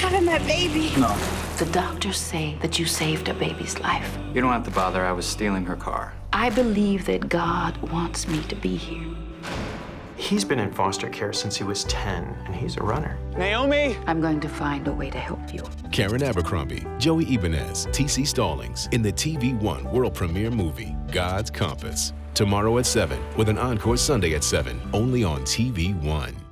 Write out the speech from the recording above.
having my baby. No. The doctors say that you saved a baby's life. You don't have to bother. I was stealing her car. I believe that God wants me to be here. He's been in foster care since he was 10, and he's a runner. Naomi! I'm going to find a way to help you. Karen Abercrombie, Joey Ibanez, T.C. Stallings in the TV One world premiere movie, God's Compass. Tomorrow at 7, with an encore Sunday at 7, only on TV One.